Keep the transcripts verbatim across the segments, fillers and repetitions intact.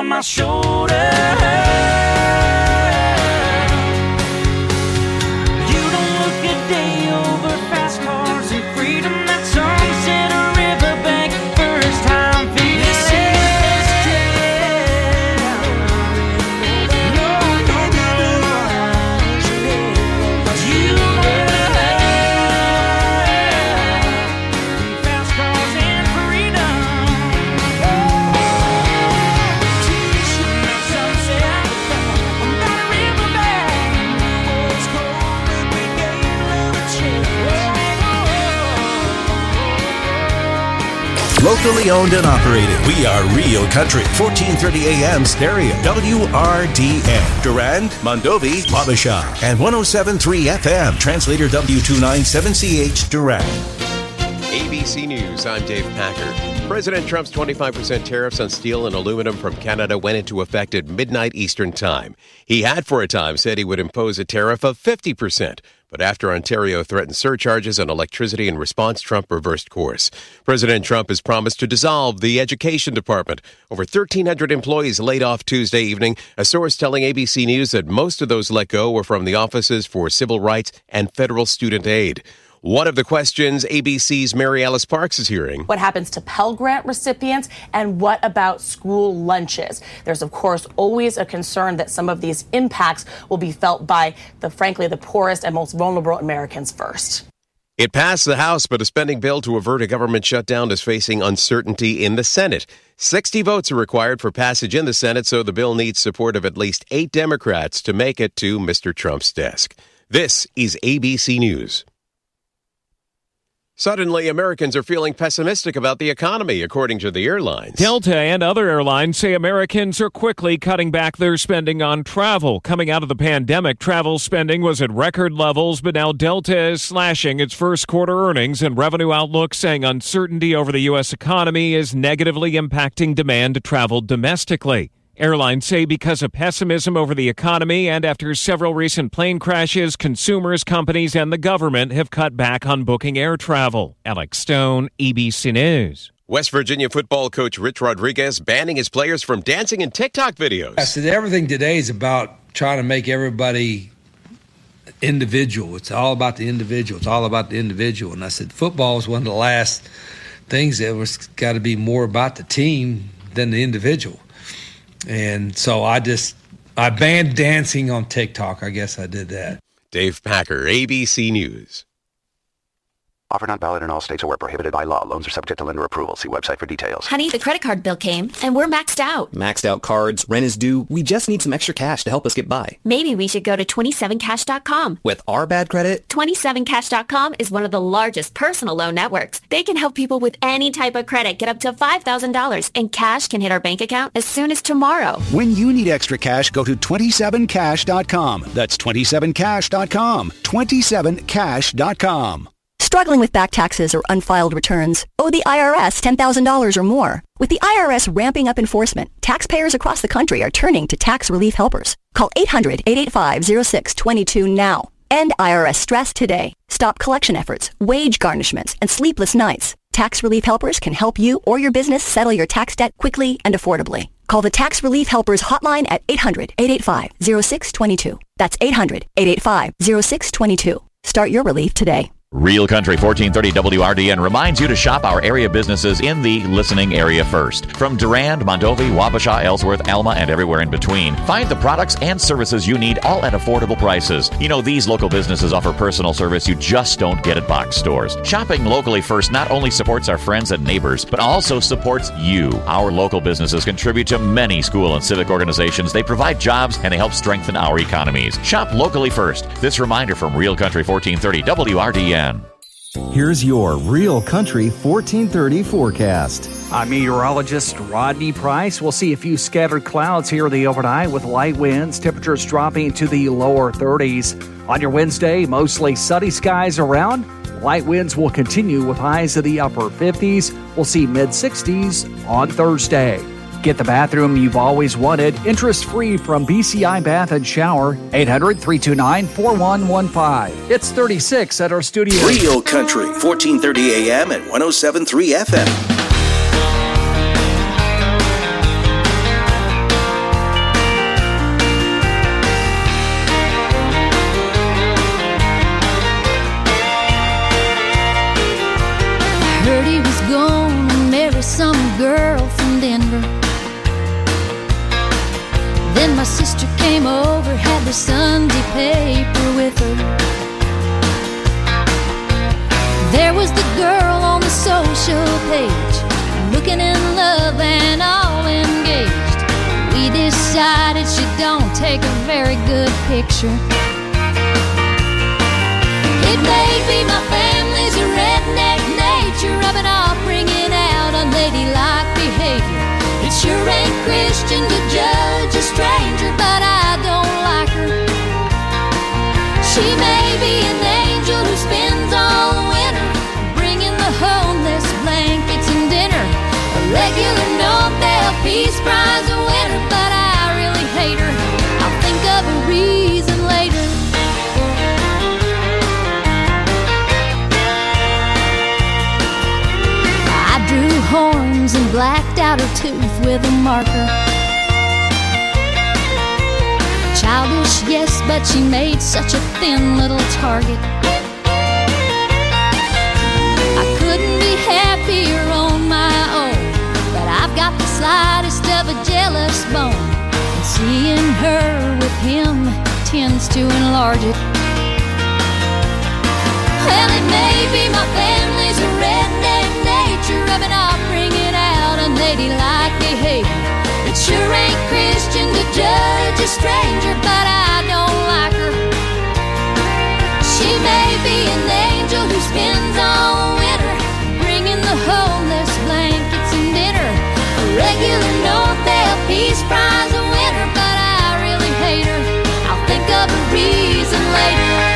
on my shoulder. You don't look a day over fast cars and freedom. That sunset or riverbank, first time feeling. Locally owned and operated. We are Real Country, fourteen thirty A M stereo, W R D N. Durand, Mondovi, Wabasha, and one oh seven point three F M, translator W two ninety-seven C H, Durand. A B C News, I'm Dave Packer. President Trump's twenty-five percent tariffs on steel and aluminum from Canada went into effect at midnight Eastern Time. He had for a time said he would impose a tariff of fifty percent. But after Ontario threatened surcharges on electricity in response, Trump reversed course. President Trump has promised to dissolve the Education Department. Over thirteen hundred employees laid off Tuesday evening. A source telling A B C News that most of those let go were from the offices for civil rights and federal student aid. One of the questions A B C's Mary Alice Parks is hearing. What happens to Pell Grant recipients, and what about school lunches? There's, of course, always a concern that some of these impacts will be felt by, the frankly, the poorest and most vulnerable Americans first. It passed the House, but a spending bill to avert a government shutdown is facing uncertainty in the Senate. sixty votes are required for passage in the Senate, so the bill needs support of at least eight Democrats to make it to Mister Trump's desk. This is A B C News. Suddenly, Americans are feeling pessimistic about the economy, according to the airlines. Delta and other airlines say Americans are quickly cutting back their spending on travel. Coming out of the pandemic, travel spending was at record levels, but now Delta is slashing its first quarter earnings and revenue outlook, saying uncertainty over the U S economy is negatively impacting demand to travel domestically. Airlines say because of pessimism over the economy and after several recent plane crashes, consumers, companies, and the government have cut back on booking air travel. Alex Stone, A B C News. West Virginia football coach Rich Rodriguez banning his players from dancing in TikTok videos. I said everything today is about trying to make everybody individual. It's all about the individual. It's all about the individual. And I said football is one of the last things that was got to be more about the team than the individual. And so I just, I banned dancing on TikTok. I guess I did that. Dave Packer, A B C News. Offer not valid in all states or where prohibited by law. Loans are subject to lender approval. See website for details. Honey, the credit card bill came, and we're maxed out. Maxed out cards, rent is due. We just need some extra cash to help us get by. Maybe we should go to twenty-seven cash dot com. With our bad credit? twenty-seven cash dot com is one of the largest personal loan networks. They can help people with any type of credit get up to five thousand dollars, and cash can hit our bank account as soon as tomorrow. When you need extra cash, go to twenty-seven cash dot com. That's twenty-seven cash dot com. twenty-seven cash dot com. Struggling with back taxes or unfiled returns? Owe the I R S ten thousand dollars or more? With the I R S ramping up enforcement, taxpayers across the country are turning to tax relief helpers. Call eight hundred, eight eight five, oh six two two now. End I R S stress today. Stop collection efforts, wage garnishments, and sleepless nights. Tax relief helpers can help you or your business settle your tax debt quickly and affordably. Call the Tax Relief Helpers hotline at eight hundred, eight eight five, oh six two two. That's eight hundred, eight eight five, oh six two two. Start your relief today. Real Country fourteen thirty W R D N reminds you to shop our area businesses in the listening area first. From Durand, Mondovi, Wabasha, Ellsworth, Alma, and everywhere in between. Find the products and services you need, all at affordable prices. You know, these local businesses offer personal service you just don't get at box stores. Shopping locally first not only supports our friends and neighbors, but also supports you. Our local businesses contribute to many school and civic organizations. They provide jobs and they help strengthen our economies. Shop locally first. This reminder from Real Country fourteen thirty W R D N. Here's your Real Country fourteen thirty forecast. I'm meteorologist Rodney Price. We'll see a few scattered clouds here the overnight with light winds, temperatures dropping to the lower thirties. On your Wednesday, mostly sunny skies around. Light winds will continue with highs of the upper fifties. We'll see mid-sixties on Thursday. Get the bathroom you've always wanted, interest-free from B C I Bath and Shower, eight hundred, three two nine, four one one five. It's thirty-six at our studio. Real Country, fourteen thirty A M and one oh seven point three F M. Then my sister came over, had the Sunday paper with her. There was the girl on the social page, looking in love and all engaged. We decided she don't take a very good picture. It may be my family's a redneck nature, rubbing off, bringing out unladylike behavior. It sure ain't Christian to judge a stranger, but I don't like her. She may be an angel who spends all the winter bringing the homeless blankets and dinner. A regular Nobel Peace Prize winner, but I really hate her. I'll think of a reason later. I drew horns and blacked out her tooth with a marker. Childish, yes, but she made such a thin little target. I couldn't be happier on my own, but I've got the slightest of a jealous bone, and seeing her with him tends to enlarge it. Well, it may be my family's a redneck nature, rubbing off, bringing out unladylike behavior. It sure ain't Christian to judge a stranger, but I don't like her. She may be an angel who spends all winter bringing the homeless blankets and dinner. A regular Nobel Peace Prize winner, but I really hate her. I'll think of a reason later.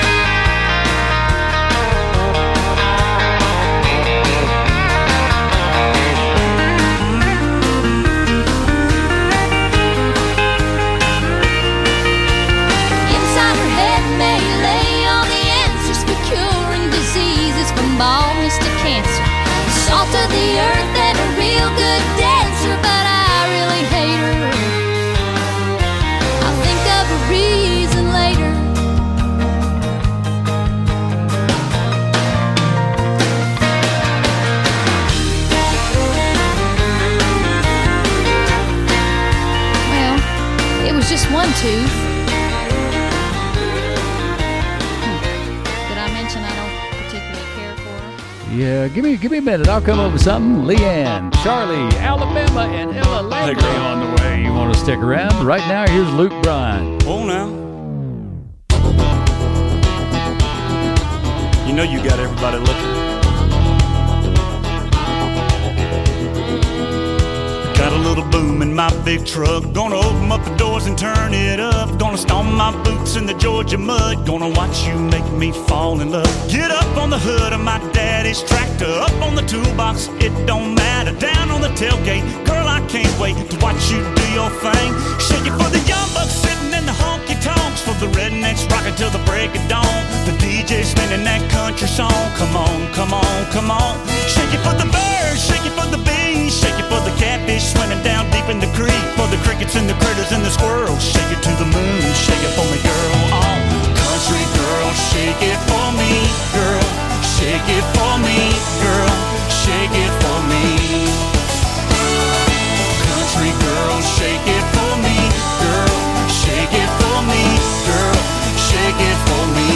Baldness to cancer, salt of the earth and a real good dancer, but I really hate her. I'll think of a reason later. Well, it was just one tooth. Yeah, give me give me a minute. I'll come up with something. Leanne, Charlie, Alabama, and Ella Langley on the way. You want to stick around? Right now, here's Luke Bryan. Oh, now. You know you got everybody looking. Got a little boom in my big truck. Gonna open up the doors and turn it up. Gonna stomp my boots in the Georgia mud. Gonna watch you make me fall in love. Get up on the hood of my daddy's tractor. Up on the toolbox, it don't matter. Down on the tailgate, girl, I can't wait to watch you do your thing. Shake it for the young bucks sitting in the honky-tonks. For the rednecks rocking till the break of dawn. The D J spinning that country song. Come on, come on, come on. Shake it for the birds, shake it for the bees. Shake it for the catfish swimming down deep in the creek. For the crickets and the critters and the squirrels. Shake it to the moon, shake it for me, girl. Oh, country girl, shake it for me, girl. Shake it for me, girl. Shake it for me. Country girl, shake it for me, girl. Shake it for me, girl. Shake it for me.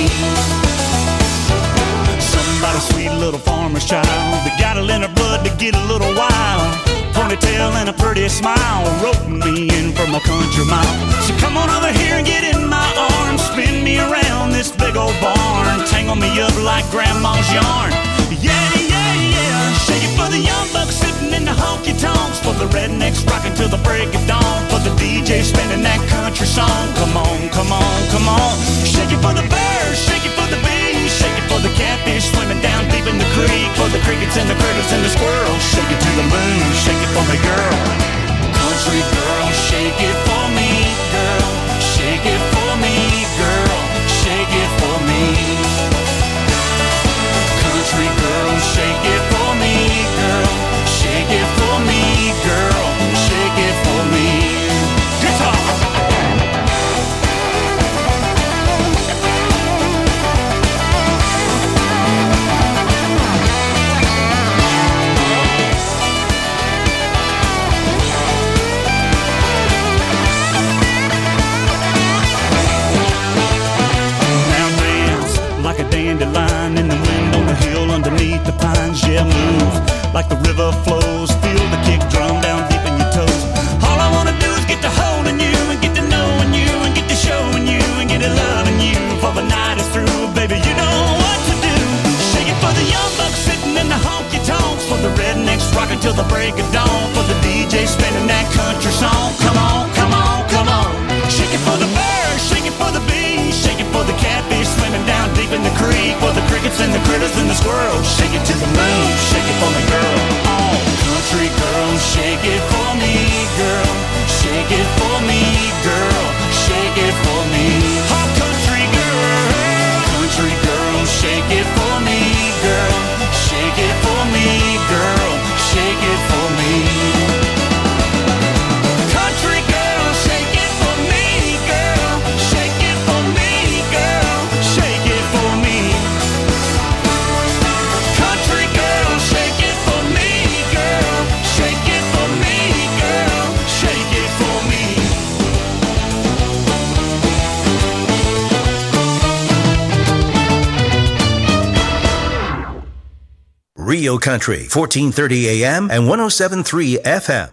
Somebody sweet little farmer's child that got it in her blood to get a little wild. Ponytail and a pretty smile, roping me in from a country mile. So come on over here and get in my arms, spin me around this big old barn, tangle me up like grandma's yarn. Yeah, yeah, yeah. Shake it for the young bucks sitting in the honky-tonks. For the rednecks rocking till the break of dawn. For the D J spinning that country song. Come on, come on, come on. Shake it for the birds, shake it for the bees. Shake it for the catfish swimming down deep in the creek. For the crickets and the critters and the squirrels. Shake it to the moon, shake it for me, girl. Country girl, shake it for me, girl. Shake it for me, girl. Shake it for me. Country girl, shake it for me, girl. Shake it for me, girl. Shake it for me. Guitar. love flows. Feel the kick drum down deep in your toes. All I wanna do is get to holding you and get to knowing you and get to showing you and get to loving you before the night is through. Baby, you know what to do. Shake it for the young bucks sitting in the honky tonks, for the rednecks rocking till the break of dawn, for the D J spinning that country song. Come on, come on, come on. Shake it for the birds, shake it for the bees, shake it for the catfish swimming down deep in the creek, for the crickets and the critters and the squirrels. Shake it to the moon, shake it for me, girl. Oh, country girl, shake it for me, girl. Shake it for me, girl. Shake it for me. Oh, country girl, country girl, shake it for me, girl. Shake it for me, girl. Shake it for me. Country girl, shake it for me, girl. Shake it for me, girl. Shake it for me. Country girl, shake it for me, girl. Shake it for me, girl. Shake it for me. Rio Country, fourteen thirty A M and one oh seven point three F M.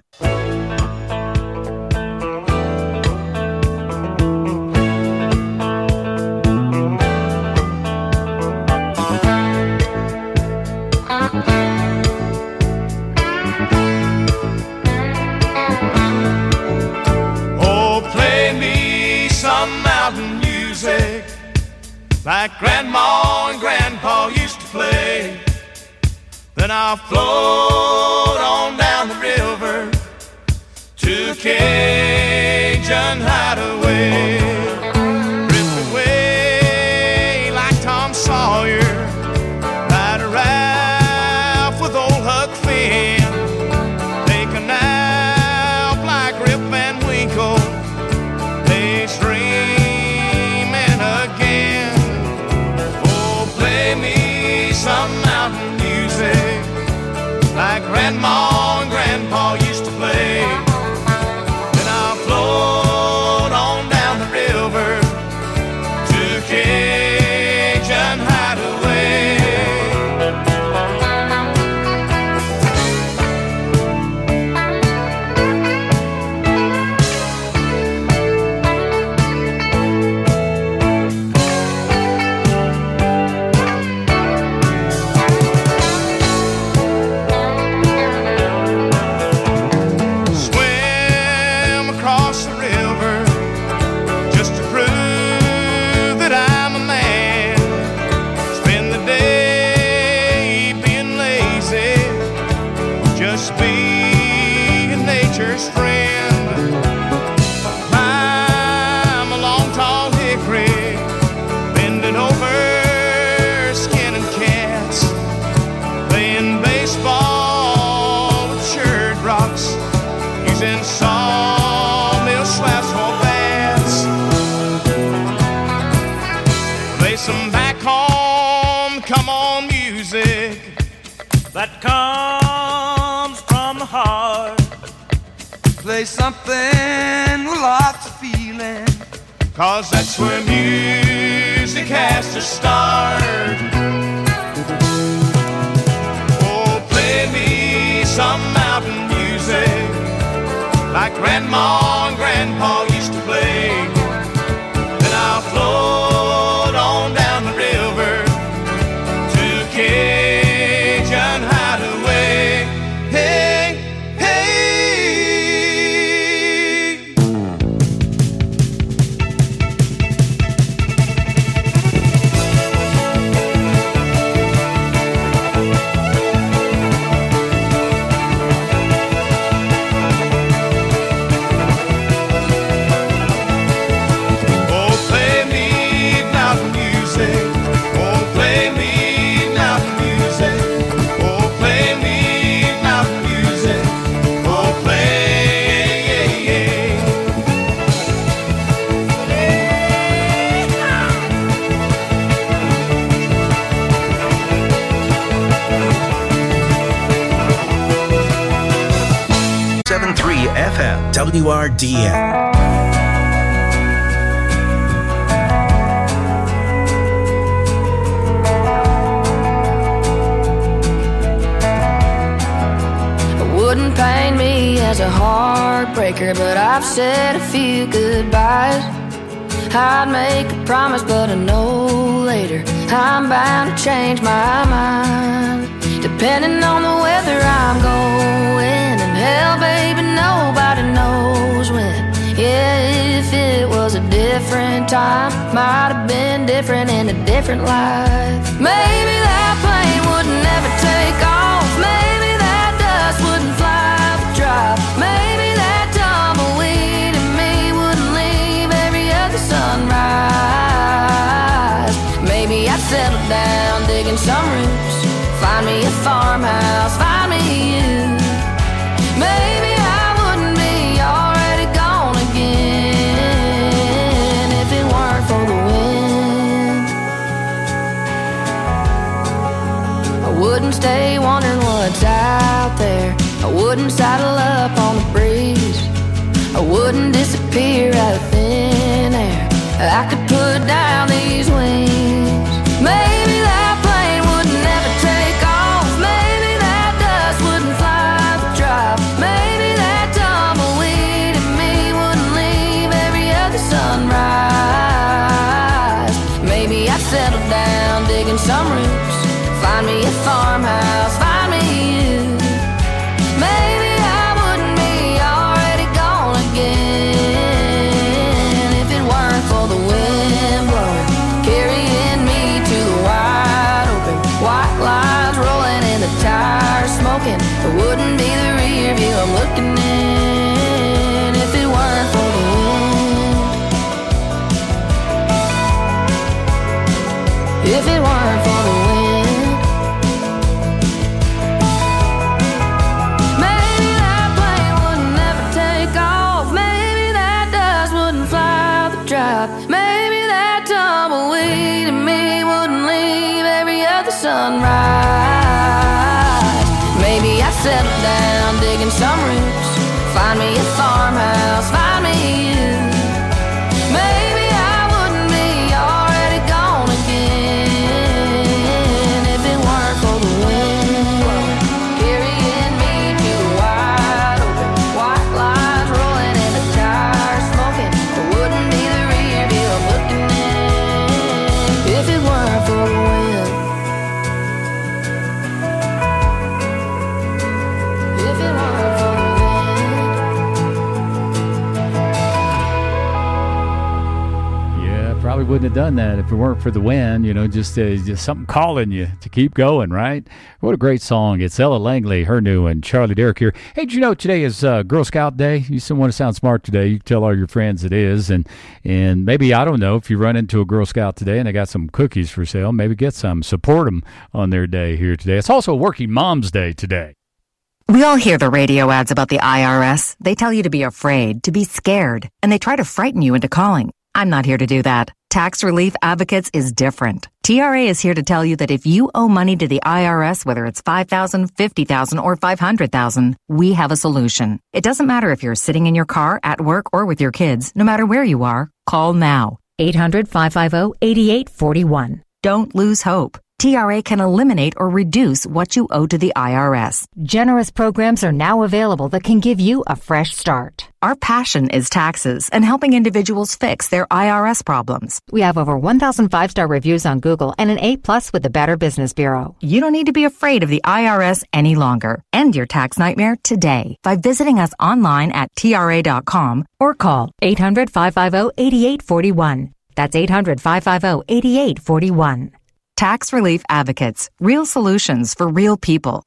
Oh, play me some mountain music like Grandma and Grandpa used to play. Then I'll float on down the river to Cajun Hideaway. Drift away like Tom Sawyer, ride a Ralph with old Huck Finn. Take a nap like Rip Van Winkle, daydreaming again. Oh, play me some mountain music like Grandma and Grandpa used to play. Then I'll float on down the river to Cajun Hideaway. Sawmill slaps for bats. Play some back home, come on music that comes from the heart. Play something with lots of feeling, 'cause that's where music has to start. Oh, play me some mountain music like Grandma and Grandpa used to play. Then I'll float on down the river to Cajun Hideaway. Hey, hey. F M, W R D N. wouldn't paint me as a heartbreaker, but I've said a few goodbyes. I'd make a promise, but I know later I'm bound to change my mind. Depending on the weather I'm going, and hell, baby, nobody knows when. Yeah, if it was a different time, might have been different in a different life. Maybe that plane would never take off. Maybe that dust wouldn't fly the drive. Maybe that tumbleweed in me wouldn't leave every other sunrise. Maybe I'd settle down digging some roots, find me a farmhouse, find me you. Maybe I wouldn't be already gone again if it weren't for the wind. I wouldn't stay wondering what's out there. I wouldn't saddle up on the breeze. I wouldn't disappear out of thin air. I could put down these wings. Maybe that plane would never take off. Maybe that dust wouldn't fly the drive. Maybe that tumbleweed in me wouldn't leave every other sunrise. Maybe I'd settle down digging some roots, find me a farmhouse, find me you. Maybe I wouldn't be already gone again if it weren't for the wind blowing, carrying me to the wide open. White lines rolling and the tires smoking. It wouldn't be the rear view I'm looking in if it weren't for the wind. If it weren't for the wind. Maybe that plane would never take off. Maybe that dust wouldn't fly the drive. Maybe that tumbleweed in me wouldn't leave every other sunrise. Maybe I'd settle down digging some roots, find me a farmhouse, find me you. Maybe I wouldn't be already gone again if it weren't for the wind carrying me to the wide open. White lines rolling and the tires smoking. It wouldn't be the rear view I'm looking in if it weren't for the wind. If it weren't for the Yeah, probably wouldn't have done that if it weren't for the wind. You know, just uh, just something calling you to keep going, right? What a great song. It's Ella Langley, her new, and Charlie Derrick here. Hey, did you know today is uh, Girl Scout Day? You still want to sound smart today, you can tell all your friends it is. And, and maybe, I don't know, if you run into a Girl Scout today and they got some cookies for sale, maybe get some. Support them on their day here today. It's also Working Mom's Day today. We all hear the radio ads about the I R S. They tell you to be afraid, to be scared, and they try to frighten you into calling. I'm not here to do that. Tax Relief Advocates is different. T R A is here to tell you that if you owe money to the I R S, whether it's five thousand dollars, fifty thousand dollars, or five hundred thousand dollars, we have a solution. It doesn't matter if you're sitting in your car, at work, or with your kids. No matter where you are, call now. eight hundred, five five zero, eight eight four one. Don't lose hope. T R A can eliminate or reduce what you owe to the I R S. Generous programs are now available that can give you a fresh start. Our passion is taxes and helping individuals fix their I R S problems. We have over one thousand five-star reviews on Google and an A plus with the Better Business Bureau. You don't need to be afraid of the I R S any longer. End your tax nightmare today by visiting us online at T R A dot com or call eight hundred, five five zero, eight eight four one. That's eight hundred, five five zero, eight eight four one. Tax Relief Advocates. Real solutions for real people.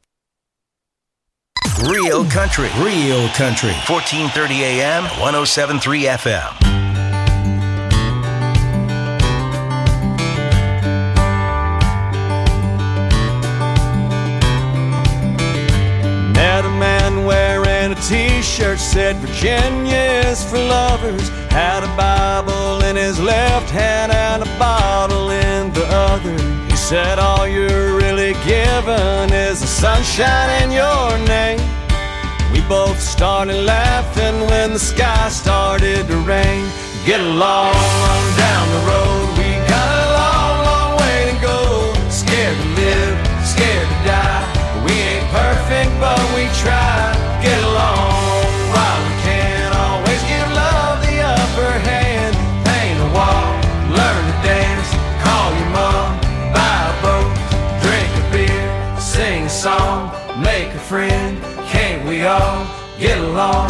Real country. Real country. fourteen thirty A M, one oh seven point three F M. Met a man wearing a t-shirt said Virginia is for lovers. Had a Bible in his left hand and a bottle in the other. He said all you're really given is the sunshine in your name. We both started laughing when the sky started to rain. Get along on down the road. We got a long, long way to go. Scared to live, scared to die. We ain't perfect, but we try. along.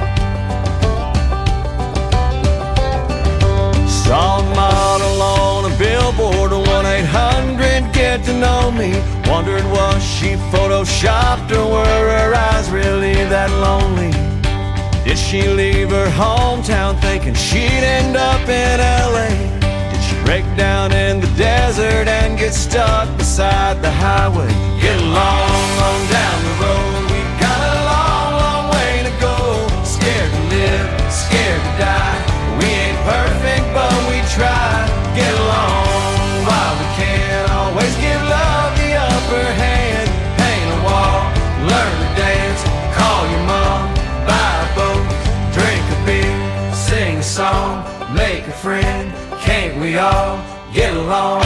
Saw a model on a billboard, one eight hundred get to know me. Wondered was she photoshopped or were her eyes really that lonely? Did she leave her hometown thinking she'd end up in L A? Did she break down in the desert and get stuck beside the highway? Get along on down the road, we got a long, long way to go. Scared to live, scared to die. We ain't perfect, but we try. Get along while we can. Always give love the upper hand. Paint a wall, learn to dance. Call your mom, buy a boat, drink a beer, sing a song, make a friend. Can't we all get along?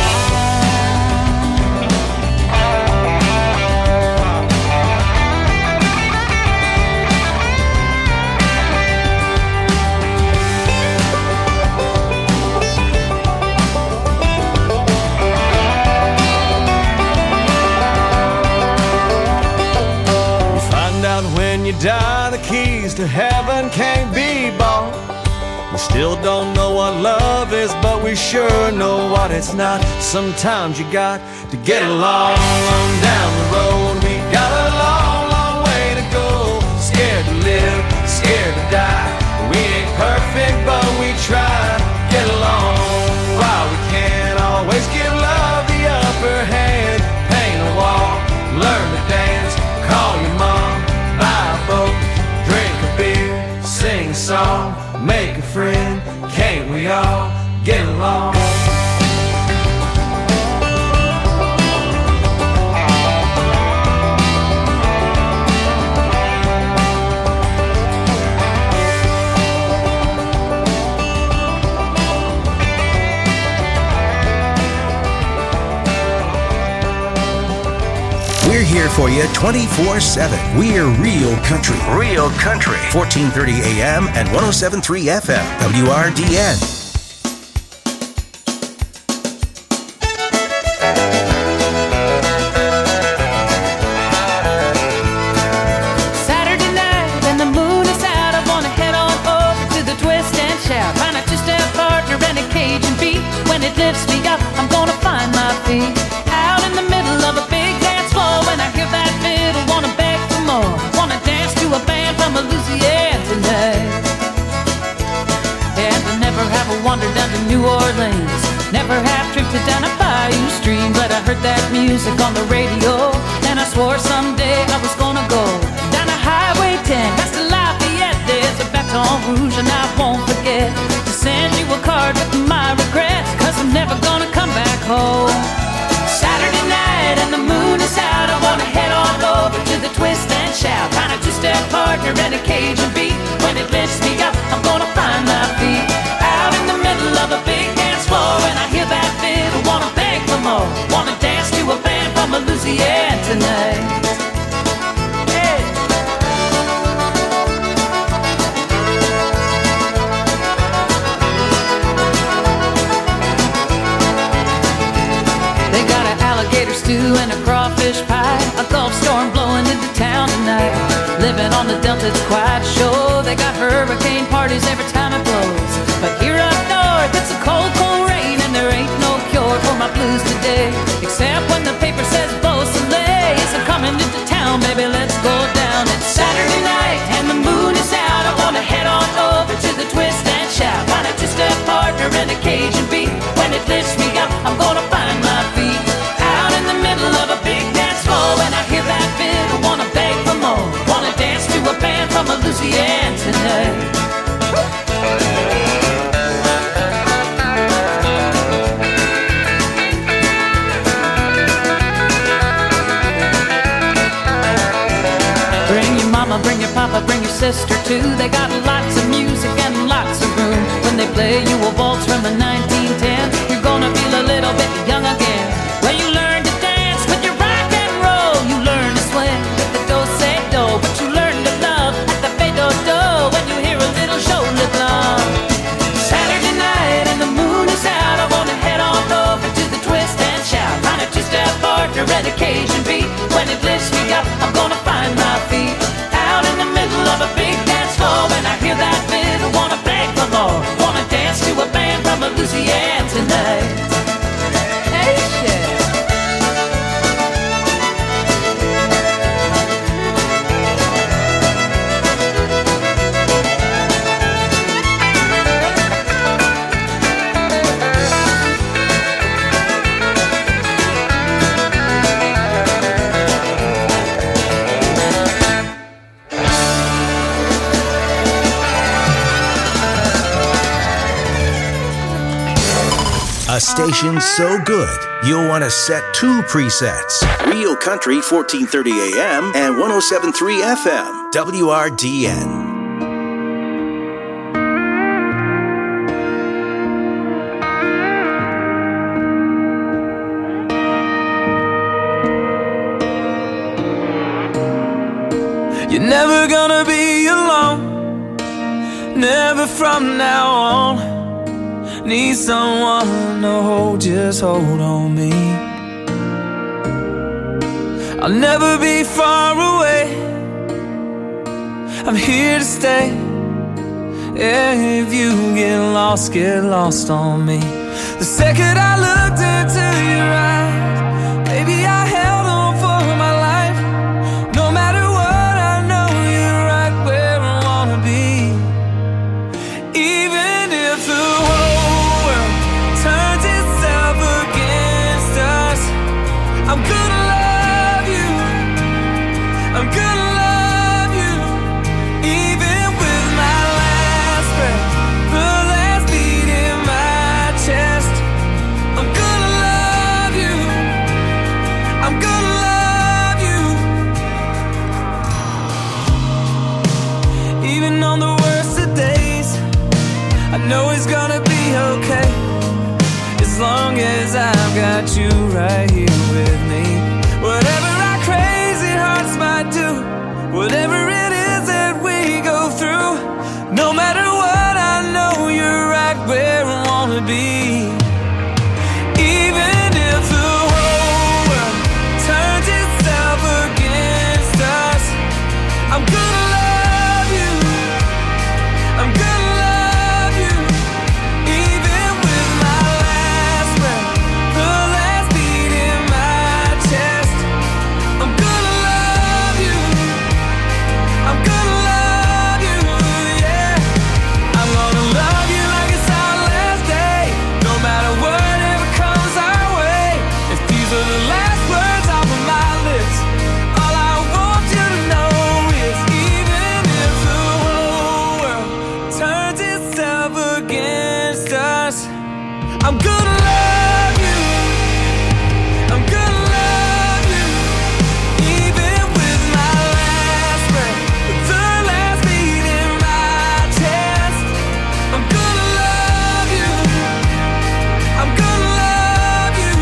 When you die, the keys to heaven can't be bought. We still don't know what love is, but we sure know what it's not. Sometimes you got to get along on down the road. We got a long, long way to go. Scared to live, scared to die. We ain't perfect, but we try. Get along while we can. Always give love the upper hand. Paint a wall, learn to dance. Call your mom, buy a boat, drink a beer, sing a song, make a friend. Can't we all get along? We're here for you twenty-four seven. We're Real Country. Real Country. fourteen thirty A M and one oh seven point three F M. W R D N. Saturday night and the moon is out. I want to head on over to the twist and shout. Find a two-step partner and a Cajun beat. When it lifts me up, I'm going to find my feet. Out in the middle of a big dance floor. When I hear that fiddle, wanna beg for more. Wanna dance to a band from Louisiana tonight. And I never have wandered down to New Orleans. Never have drifted down a bayou stream. But I heard that music on the radio, and I swore someday I was gonna go down to Highway ten, past the Lafayette. There's a Baton Rouge and I won't forget to send you a card with my regrets, cause I'm never gonna come back home. Saturday night and the moon is out. I wanna head on over to the twist and shout. Find a two-step partner and a Cajun beat. When it lifts me up, I'm gonna find my feet. Out in the middle of a big dance floor, and I hear that fiddle, wanna beg for more. Wanna dance to a band from Louisiana tonight. Hey. They got an alligator stew and a crawfish pie. A Gulf storm blowing into town tonight. Living on the Delta, it's quite sure. They got hurricane parties every time it blows. But here up north, it's a cold, cold rain, and there ain't no cure for my blues today. Except when the paper says Beausoleil is coming into town, baby, let's go down. It's Saturday night and the moon is out. I wanna head on over to the twist and shout. Find a two-step partner and a Cajun beat. When it lifts me up, I'm gonna find my feet. Out in the middle of a big dance floor, and I hear that fiddle, wanna beg for more. Wanna dance to a band from Louisiana tonight. Bring your mama, bring your papa, bring your sister too. They got lots of music and lots of room. When they play you a waltz from the nineteen ten, you're gonna feel a little bit young again. Well, you learn to dance with your rock and roll. You learn to swing with the do-say-do. But you learn to love at the fade-do-do when you hear a little shoulder blunt. Saturday night and the moon is out. I wanna head on over to the twist and shout. Find a two-step partner and a Cajun beat. When it lifts me up, I'm gonna find my feet. Out in the middle of a big more. Wanna dance to a band from Louisiana tonight. Hey, shit. A station so good, you'll want to set two presets. Rio Country fourteen thirty A M and one oh seven point three F M, W R D N. You're never gonna be alone, never from now on. Need someone to hold, just hold on me. I'll never be far away, I'm here to stay. Yeah, if you get lost, get lost on me. The second I looked into your eyes, baby, I held on for my life. No matter what, I know you're right where I wanna be. Even if the whole world turns itself against us, I'm gonna love you, I'm gonna love you. Even with my last breath, the last beat in my chest, I'm gonna love you, I'm gonna love you. Even on the worst of days, I know it's gonna be okay, as long as I've got you right here with me. Whatever our crazy hearts might do, whatever it is that we go through, no matter what, I know you're right where I wanna be. Even if the whole world turns itself against us, I'm gonna love you, I'm gonna love you. Even with my last breath, the last beat in my chest, I'm gonna love you, I'm gonna love you, yeah. I'm gonna love you like it's our last day, no matter whatever comes our way. If these are the last words off of my lips, all I want you to know is, even if the whole world turns itself against us, I'm gonna love you, I'm gonna love you. Even with my last breath, the last beat in my chest, I'm gonna love you, I'm gonna love you.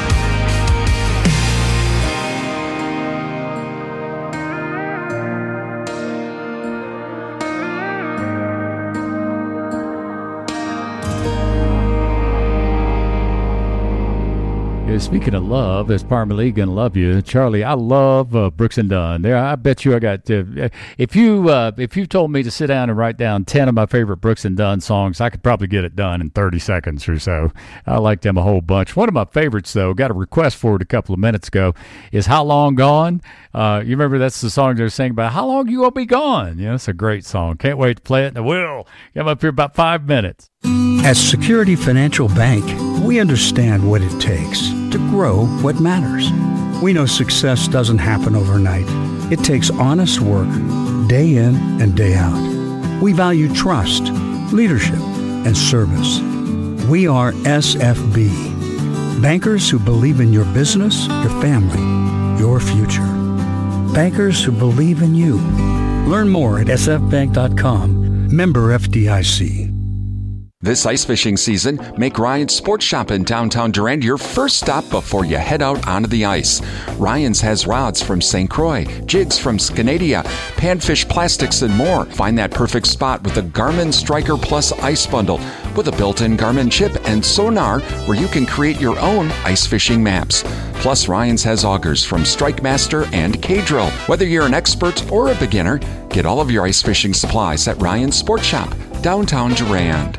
Yeah, speaking of love, is Parmalee gonna love you, Charlie? I love uh, Brooks and Dunn. There, I bet you I got. Uh, if you uh, if you told me to sit down and write down ten of my favorite Brooks and Dunn songs, I could probably get it done in thirty seconds or so. I like them a whole bunch. One of my favorites, though, got a request for it a couple of minutes ago, is "How Long Gone." Uh, you remember that's the song they're singing about? How long you gonna be gone? You know, it's a great song. Can't wait to play it. And I will. I'm up here about five minutes. At Security Financial Bank, we understand what it takes to grow what matters. We know success doesn't happen overnight. It takes honest work, day in and day out. We value trust, leadership, and service. We are S F B, bankers who believe in your business, your family, your future. Bankers who believe in you. Learn more at s f bank dot com. Member F D I C. This ice fishing season, make Ryan's Sports Shop in downtown Durand your first stop before you head out onto the ice. Ryan's has rods from Saint Croix, jigs from Scanadia, panfish plastics, and more. Find that perfect spot with the Garmin Striker Plus Ice Bundle with a built-in Garmin chip and sonar where you can create your own ice fishing maps. Plus, Ryan's has augers from Strike Master and K-Drill. Whether you're an expert or a beginner, get all of your ice fishing supplies at Ryan's Sports Shop. downtown Durand.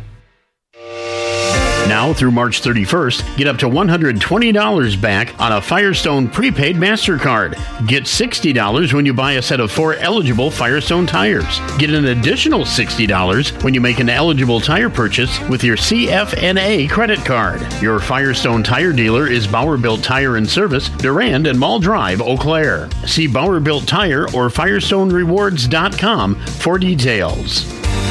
Now through March thirty-first, get up to one hundred twenty dollars back on a Firestone prepaid MasterCard. Get sixty dollars when you buy a set of four eligible Firestone tires. Get an additional sixty dollars when you make an eligible tire purchase with your C F N A credit card. Your Firestone tire dealer is Bauer Built Tire and Service, Durand and Mall Drive, Eau Claire. See Bauer Built Tire or Firestone Rewards dot com for details.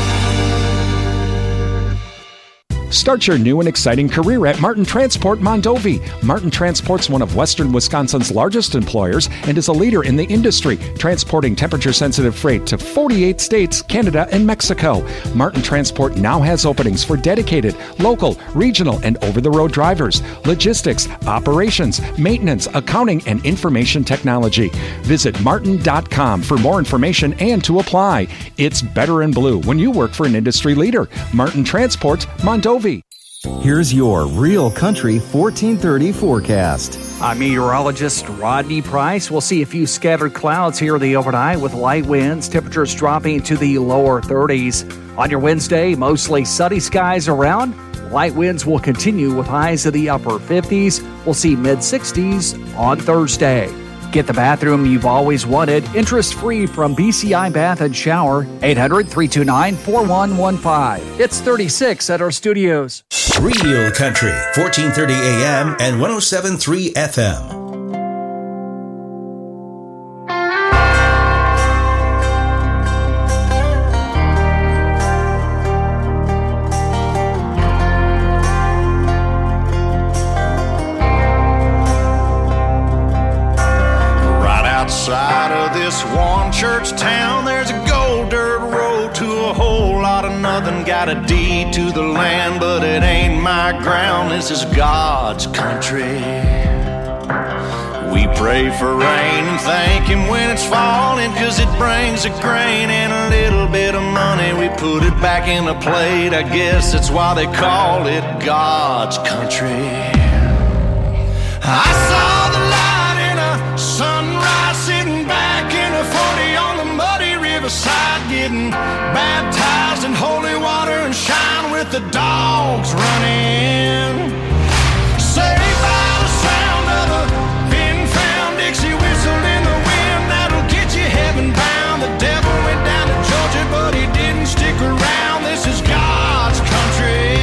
Start your new and exciting career at Martin Transport Mondovi. Martin Transport's one of Western Wisconsin's largest employers and is a leader in the industry, transporting temperature-sensitive freight to forty-eight states, Canada, and Mexico. Martin Transport now has openings for dedicated, local, regional, and over-the-road drivers, logistics, operations, maintenance, accounting, and information technology. Visit martin dot com for more information and to apply. It's better in blue when you work for an industry leader. Martin Transport Mondovi. Here's your Real Country fourteen thirty forecast. I'm meteorologist Rodney Price. We'll see a few scattered clouds here the overnight with light winds, temperatures dropping to the lower thirties. On your Wednesday, mostly sunny skies around. Light winds will continue with highs of the upper fifties. We'll see mid-sixties on Thursday. Get the bathroom you've always wanted, interest-free from B C I Bath and Shower, eight hundred, three two nine, four one one five. It's thirty-six at our studios. Real Country, fourteen thirty A M and one oh seven point three F M. Outside of this one church town, there's a gold dirt road to a whole lot of nothing. Got a deed to the land, but it ain't my ground. This is God's country. We pray for rain and thank Him when it's falling, 'cause it brings a grain and a little bit of money. We put it back in the plate, I guess that's why they call it God's country. I saw the light in a sunrise, sitting back in a forty on the muddy riverside, getting baptized in holy water and shine with the dogs running. Saved by the sound of a pin-found Dixie whistle in the wind, that'll get you heaven bound. The devil went down to Georgia, but he didn't stick around. This is God's country.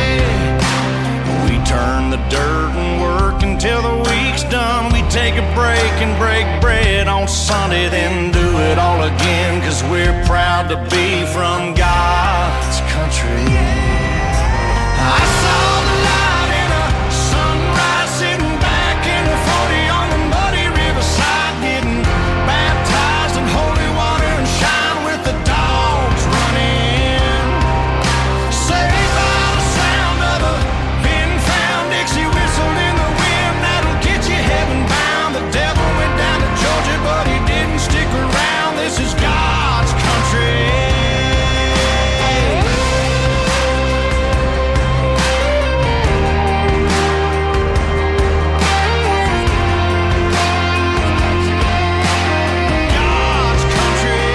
We turn the dirt and work until the week's done. We take a break and break bread on Sunday, then do it all again, 'cause we're proud to be from God's country. I saw the light in a sunrise, sitting back in a forty on the muddy riverside, getting baptized in holy water and shine with the dogs running. Saved by the sound of a pin-found Dixie whistle in the wind, that'll get you heaven bound. The devil went down to Georgia, but he didn't stick around. This is God's country. God's country.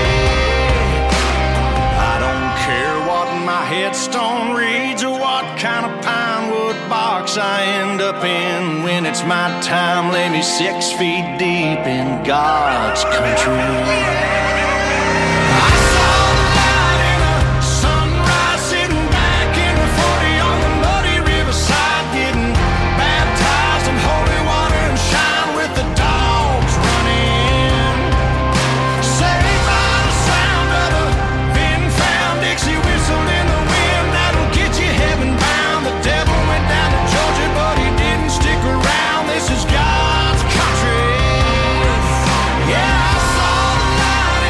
I don't care what my headstone reads or what kind of pine wood box I end up in. When it's my time, lay me six feet deep in God's country. I saw the light in a sunrise, sitting back in a forty on the muddy riverside, getting baptized in holy water and shine with the dogs running. Saved by the sound of a pin-found Dixie whistle in the wind, that'll get you heaven bound. The devil went down to Georgia, but he didn't stick around. This is God's country. Yeah, I saw the light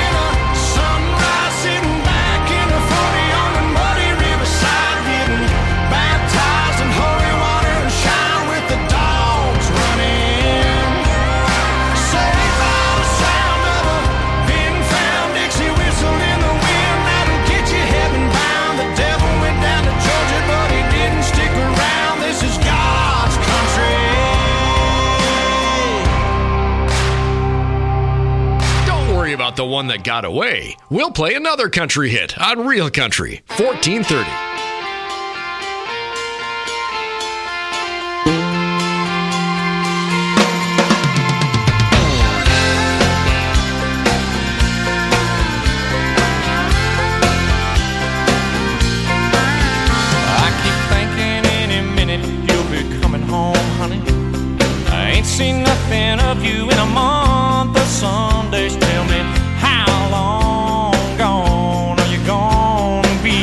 not the one that got away, we'll play another country hit on Real Country, fourteen thirty. Seen nothing of you in a month of Sundays. Tell me, how long gone are you gonna be?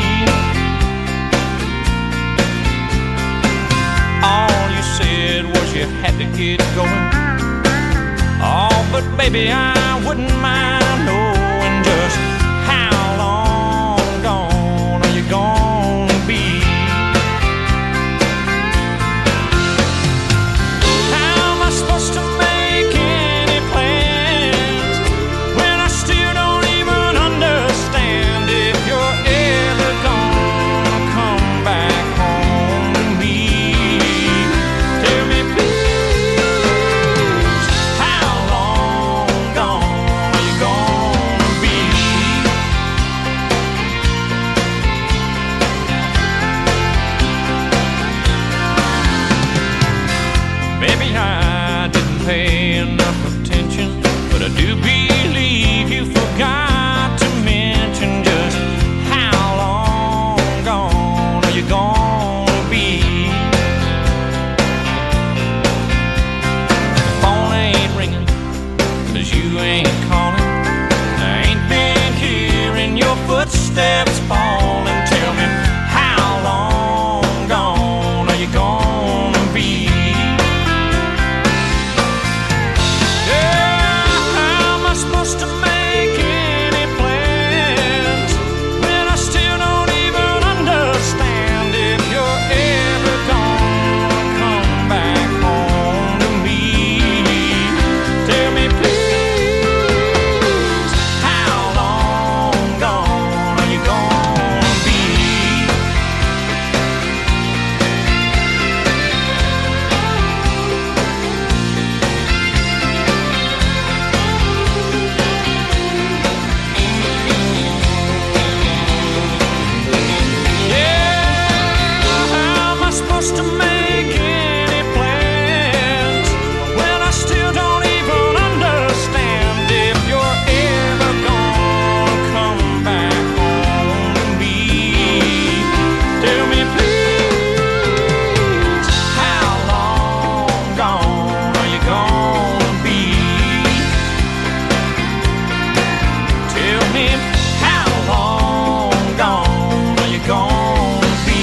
All you said was you had to get going. Oh, but baby, I wouldn't mind knowing just how long gone are you gonna be? Supposed to make any plans when I still don't even understand if you're ever gonna come back home to me. Tell me please, how long gone are you gonna be? Maybe I pay enough attention, but I do believe you forgot to mention just how long gone are you gonna be? The phone ain't ringing, cause you ain't calling. I ain't been hearing your footsteps falling. Tell me, how long gone are you gonna be? Supposed to make any plans when I still don't even understand if you're ever gonna come back home to me. Tell me please, how long gone are you gonna be? To make any plans when I still don't even understand if you're ever gonna come back home to me. Tell me please, how long gone are you gonna be? Tell me, how long gone are you gonna be?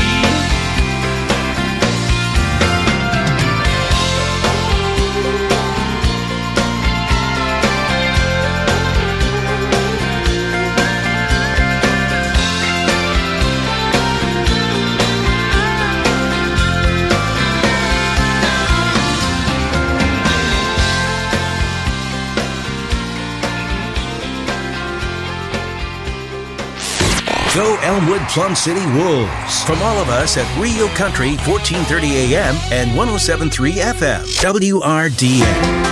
Go Elmwood Plum City Wolves. From all of us at Rio Country, fourteen thirty A M and one oh seven point three F M, W R D N.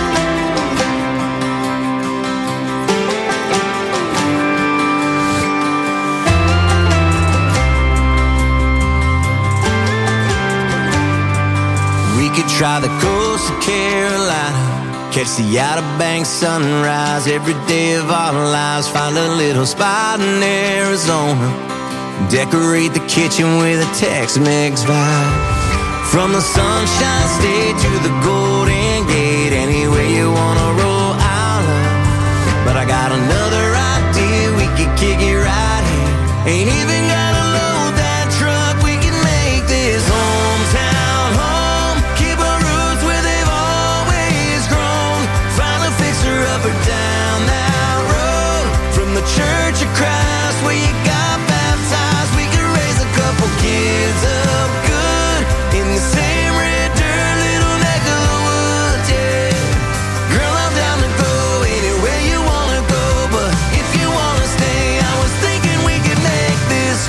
We could try the coast of Carolina, catch the Outer Banks sunrise every day of our lives. Find a little spot in Arizona, decorate the kitchen with a Tex-Mex vibe. From the Sunshine State to the Golden Gate, anywhere you wanna roll, I'll love. But I got another idea, we could kick it right here. Ain't even gotta load that truck, we can make this hometown home. Keep our roots where they've always grown. Find a fixer up or down that road. From the Church of Christ where you got baptized, we could raise a couple kids up good in the same red dirt little neck of the woods, yeah. Girl, I'm down to go anywhere you wanna go, but if you wanna stay, I was thinking we could make this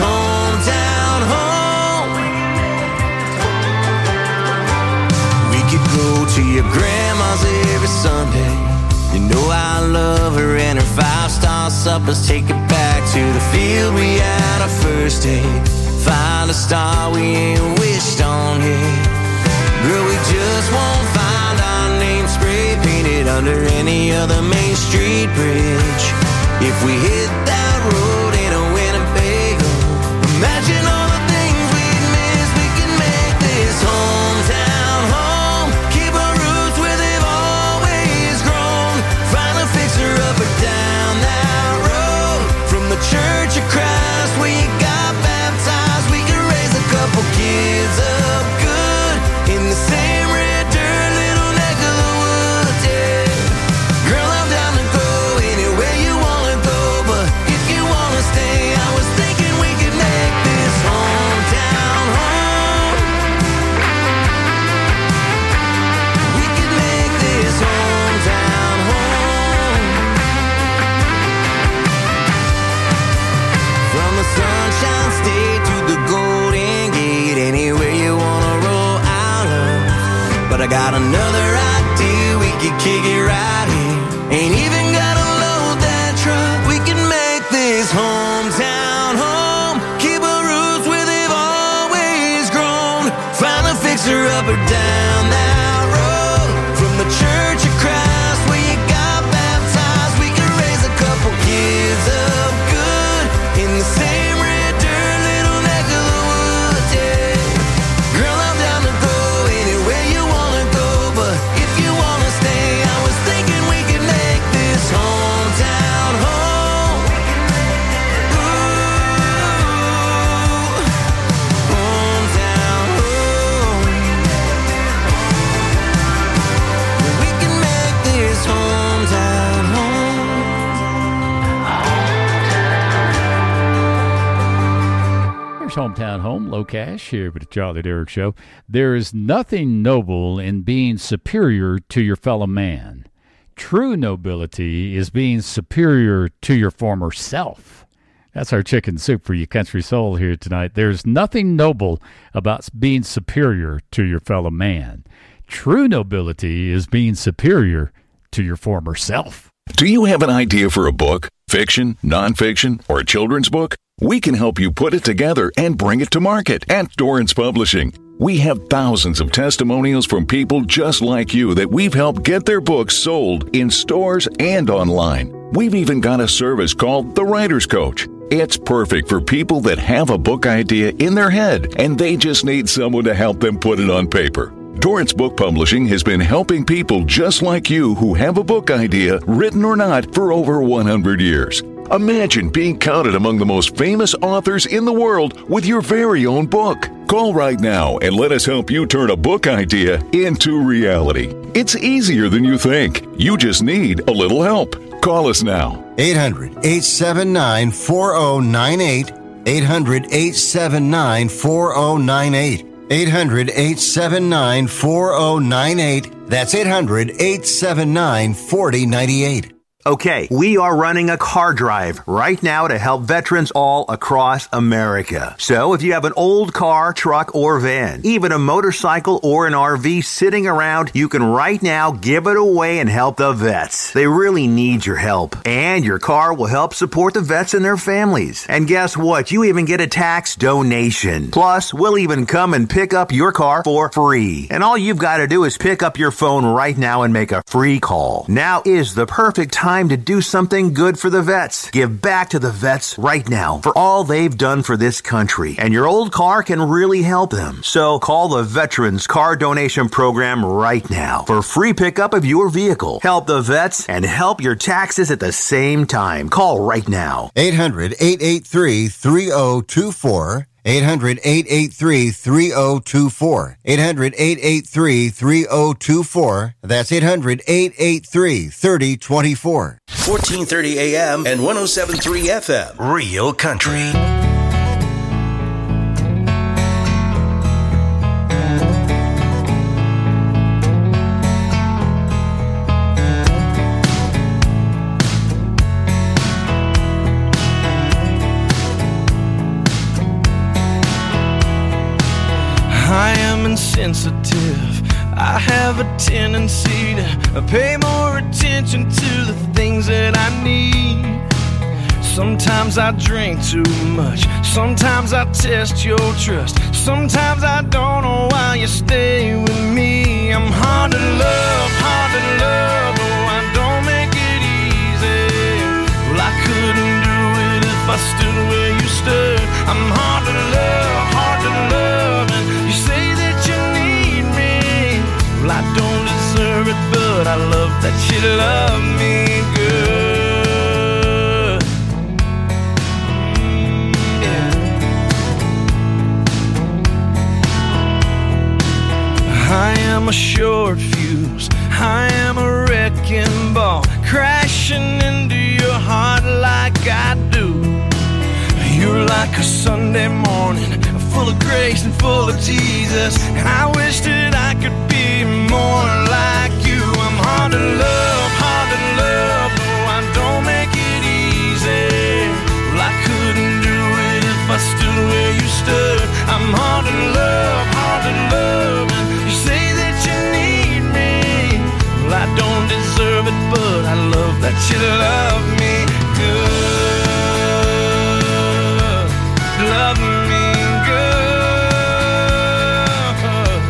us up, let's take it back to the field we had our first date. Find a star we ain't wished on yet. Girl, we just won't find our name spray painted under any other Main Street bridge. If we hit that road in a Winnebago, imagine all the things we'd miss. We can make this hometown home. Keep our roots where they've always grown. Find a fixer up or down that road. From the Church of Christ where you got baptized, we can raise a couple kids up good in the same red dirt little neck of the woods, yeah. Girl, I'm down to go anywhere you wanna go, but if you wanna stay, I was thinking we could make this hometown home. We could make this hometown home. From the Sunshine State to the Golden Gate, anywhere you wanna roll out of. But I got another idea, we could kick it right here. Ain't even gotta load that truck. We can make this hometown home. Keep our roots where they've always grown. Find a fixer up or down that road. From the Church of Christ where you got baptized, we can raise a couple kids up good in the same red dirt little neck of the woods, yeah. Girl, I'm down to go anywhere you wanna go, but if you wanna stay, I was thinking we could make this hometown home. Ooh, hometown home. We can make this hometown home. Here's Hometown Home, Low Cash, here with the Charlie Derrick Show. There is nothing noble in being superior to your fellow man. True nobility is being superior to your former self. That's our chicken soup for you country soul here tonight. There's nothing noble about being superior to your fellow man. True nobility is being superior to your former self. Do you have an idea for a book, fiction, nonfiction, or a children's book? We can help you put it together and bring it to market at Dorrance Publishing. We have thousands of testimonials from people just like you that we've helped get their books sold in stores and online. We've even got a service called The Writer's Coach. It's perfect for people that have a book idea in their head and they just need someone to help them put it on paper. Dorrance Book Publishing has been helping people just like you who have a book idea, written or not, for over one hundred years. Imagine being counted among the most famous authors in the world with your very own book. Call right now and let us help you turn a book idea into reality. It's easier than you think. You just need a little help. Call us now. eight hundred, eight seven nine, four oh nine eight. eight hundred, eight seven nine, four oh nine eight. eight hundred, eight seven nine, four oh nine eight. That's eight hundred, eight seven nine, four oh nine eight. Okay, we are running a car drive right now to help veterans all across America. So if you have an old car, truck, or van, even a motorcycle or an R V sitting around, you can right now give it away and help the vets. They really need your help. And your car will help support the vets and their families. And guess what? You even get a tax donation. Plus, we'll even come and pick up your car for free. And all you've got to do is pick up your phone right now and make a free call. Now is the perfect time to do something good for the vets. Give back to the vets right now for all they've done for this country. And your old car can really help them. So call the Veterans Car Donation Program right now for free pickup of your vehicle. Help the vets and help your taxes at the same time. Call right now. eight hundred, eight eight three, three oh two four. eight hundred, eight eight three, three oh two four. eight hundred, eight eight three, three oh two four. That's eight hundred, eight eight three, three oh two four. fourteen thirty A M and one oh seven point three F M. Real Country. I am insensitive. I have a tendency to pay more attention to the things that I need. Sometimes I drink too much. Sometimes I test your trust. Sometimes I don't know why you stay with me. I'm hard to love, hard to love. Oh, I don't make it easy. Well, I couldn't do it if I stood where you stood. I'm hard to love, hard to love. And you say that you need me. Well, I don't deserve it, but I love that you love me good. I am a short fuse, I am a wrecking ball, crashing into your heart like I do. You're like a Sunday morning, full of grace and full of Jesus, and I wish that I could be more like you. I'm hard to love, hard to love, no, I don't make it easy. Well, I couldn't do it if I stood where you stood. I'm hard to love, hard to love. You say that you need me. Well, I don't deserve it, but I love that you love me good. Love me good.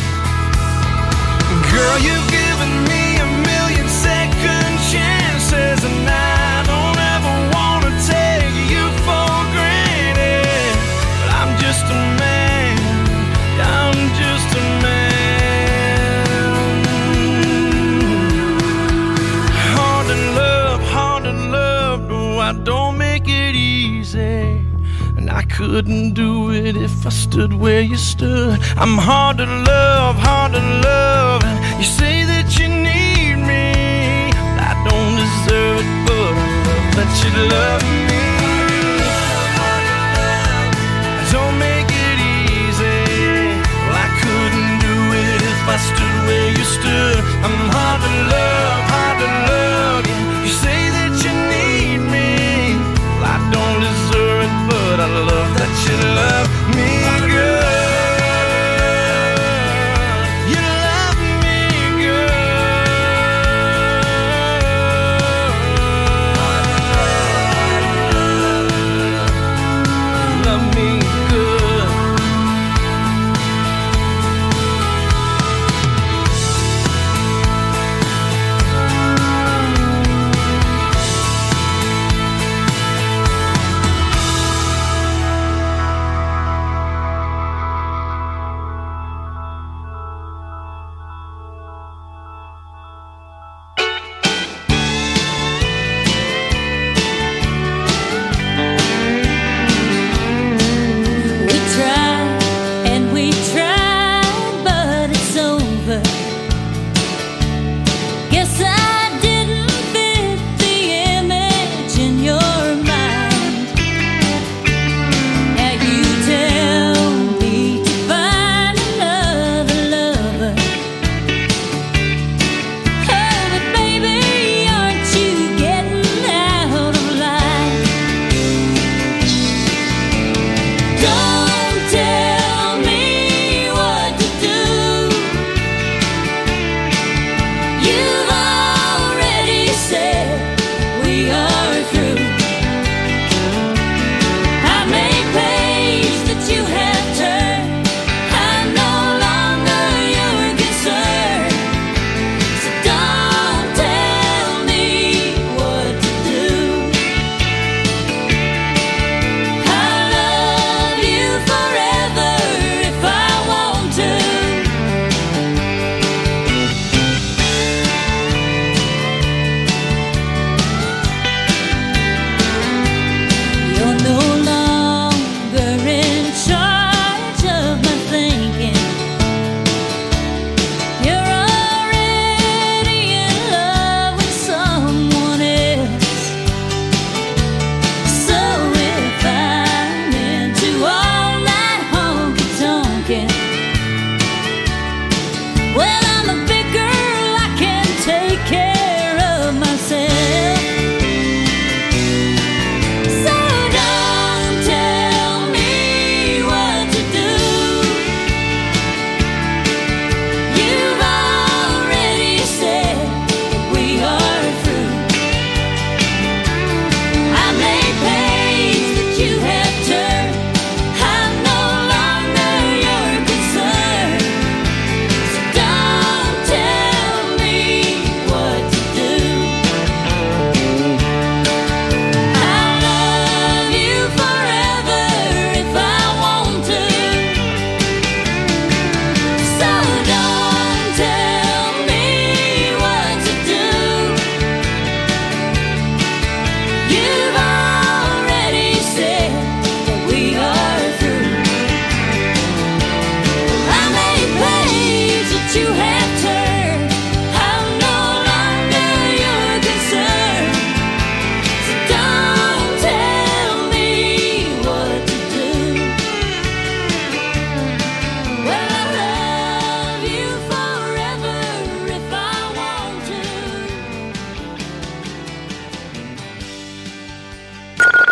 Girl, you've given me a million second chances, and I don't ever want to take you for granted. But I'm just a man. I'm just a man. I don't make it easy, and I couldn't do it if I stood where you stood. I'm hard to love, hard to love, and you say that you need me. I don't deserve it, but I love that you love me. I don't make it easy. Well, I couldn't do it if I stood where you stood. I'm hard to love, hard to love, and you say that you need me. I don't deserve it, but I love that you love me good. You love me good.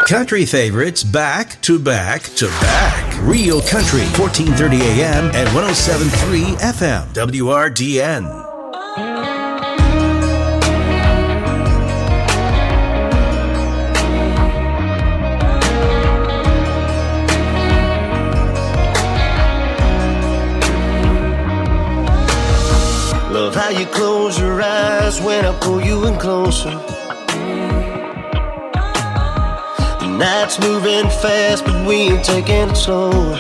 Country favorites back to back to back. Real Country, fourteen thirty A M and one oh seven point three F M, W R D N. Love how you close your eyes when I pull you in closer. The night's moving fast, but we ain't taking it slower.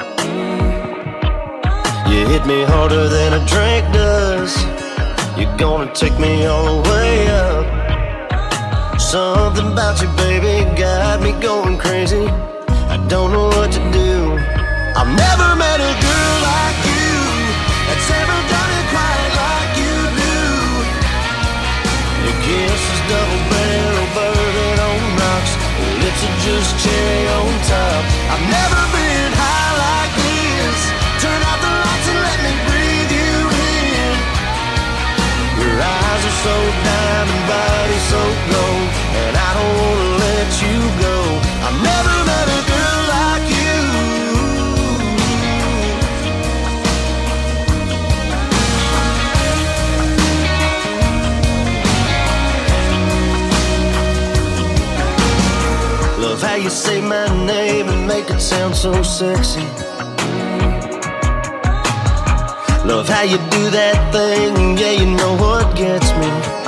You hit me harder than a drink does. You're gonna take me all the way up. Something about you, baby, got me going crazy. I don't know what to do. I've never met a girl like you that's ever done it quite like you do. Your kiss is double barrel bourbon on rocks. Your lips are just cherry on top. I've never been high like this. Turn out the lights and let me breathe you in. Your eyes are so diamond, body so gold, and I don't wanna let you go. I've never met a girl like you. Love how you say my name and make it sound so sexy. Love how you do that thing, yeah, you know what gets me.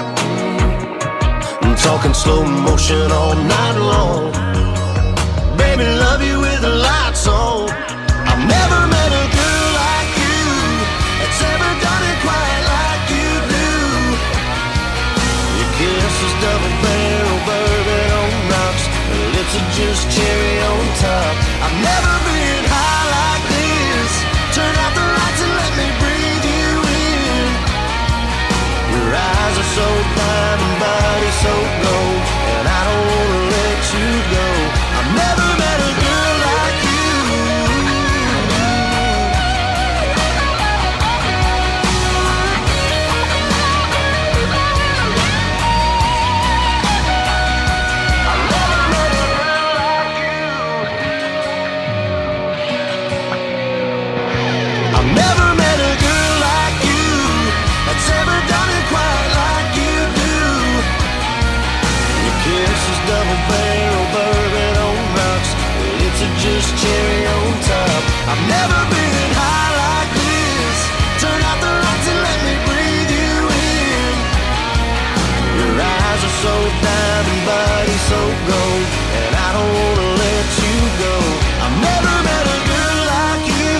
I'm talking slow motion all night long. Baby, love you with the lights on. I've never met a girl like you that's ever done it quite like you do. Your kiss is double barrel bourbon on rocks. Your lips are just cherry on top. I've never been high like this. Turn out the lights and let me breathe you in. Your eyes are so diamond, body so gold, and I don't wanna let you go. I've never met a girl like you. I've never met a girl like you that's ever done it quite like you do. Your kiss is double barrel bourbon on rocks. Your lips are just cherry on top. I've never been high like this. Turn out the lights and let me breathe you in. Your eyes are so diamond, body so gold, and I don't wanna let you go. I've never met a girl like you.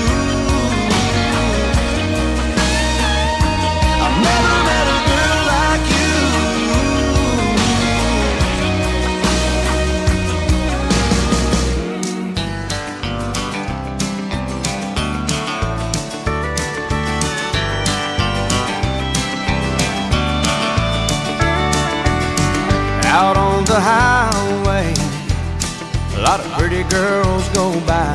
I've never met a girl like you. Out on the highway, a lot of pretty girls go by,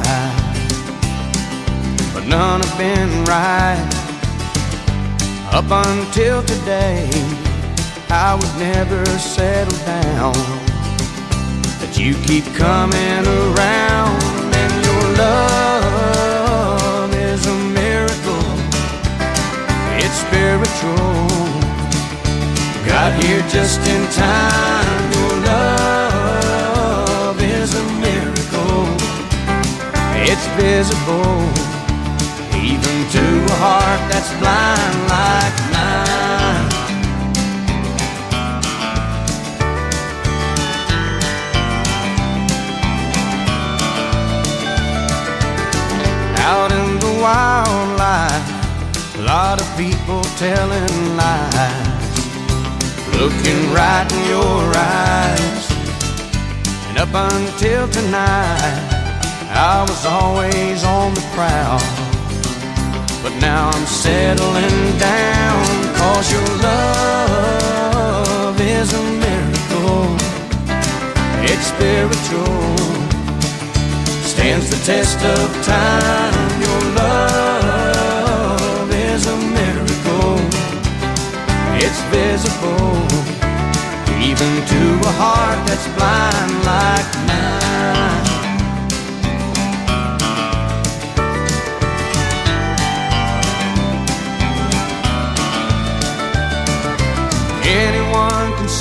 but none have been right. Up until today, I would never settle down. But you keep coming around, and your love is a miracle. It's spiritual. Got here just in time. Your love is a miracle. It's visible, even to a heart that's blind like mine. Out in the wildlife, a lot of people telling lies, looking right in your eyes. And up until tonight, I was always on the prowl, but now I'm settling down. 'Cause your love is a miracle. It's spiritual, stands the test of time. Your love is a miracle. It's visible, even to a heart that's blind like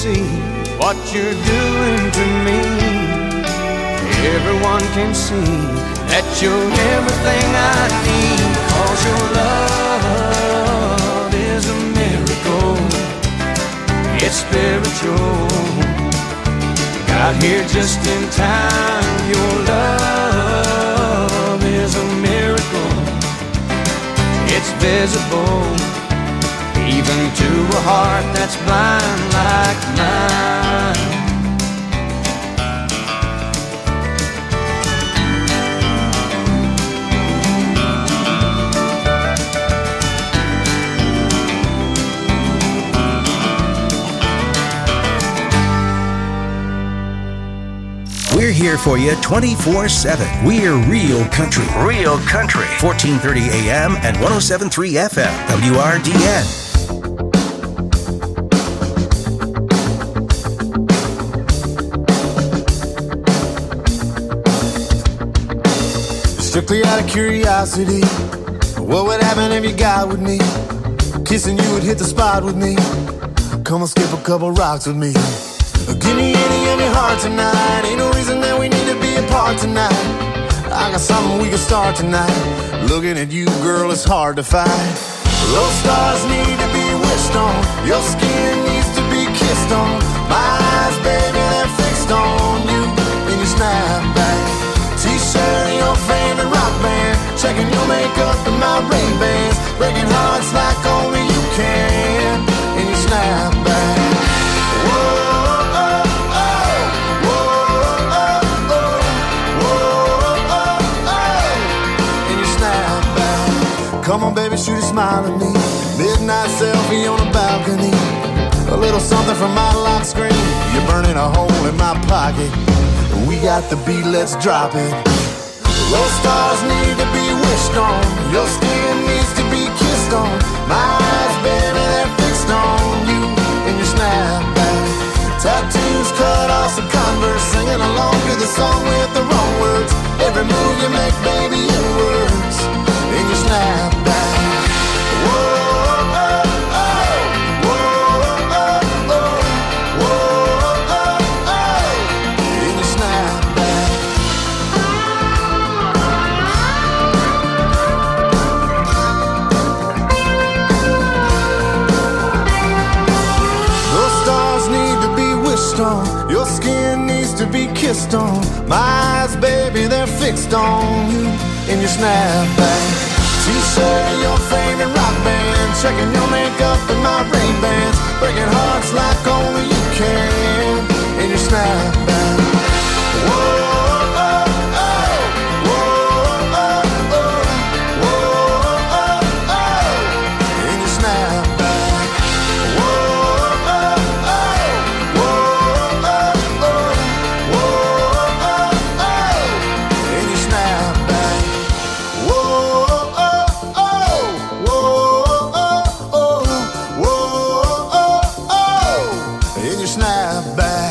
see what you're doing to me. Everyone can see that you're everything I need. 'Cause your love is a miracle. It's spiritual. Got here just in time. Your love is a miracle. It's visible, even to a heart that's blind like mine. We're here for you twenty-four seven. We're Real Country. Real Country. fourteen thirty A M and one oh seven point three F M. W R D N. Strictly out of curiosity, what would happen if you got with me? Kissing you would hit the spot with me. Come and skip a couple rocks with me. Give me any of your heart tonight. Ain't no reason that we need to be apart tonight. I got something we can start tonight. Looking at you, girl, it's hard to fight. Those stars need to be wished on. Your skin needs to be kissed on. My eyes, baby, they're fixed on you in your snapback. T-shirt, your favorite rock band. Checking your makeup and my Ray-Bans. Breaking hearts like only you can in your snapback. Come on, baby, shoot a smile at me. Midnight selfie on a balcony. A little something from my lock screen. You're burning a hole in my pocket. We got the beat, let's drop it. Those stars need to be wished on. Your skin needs to be kissed on. My eyes, baby, they're fixed on you in your snapback. Tattoos cut off some Converse. Singing along to the song with the wrong words. Every move you make, baby, it works in your snapback. Whoa, oh, oh, whoa, oh, oh, whoa, oh, oh, in your snapback. Those stars need to be wished on. Your skin needs to be kissed on. My eyes, baby, they're fixed on you in your snapback. T-shirt, your favorite rock band. Checking your makeup and my Ray-Bans. Breaking hearts like only you can in your snapback. Whoa, oh, oh, whoa, oh, oh, whoa, oh, oh, in your snapback. Whoa, oh, oh, whoa, oh, oh, whoa, oh, oh, in your snapback. Whoa. Snapback.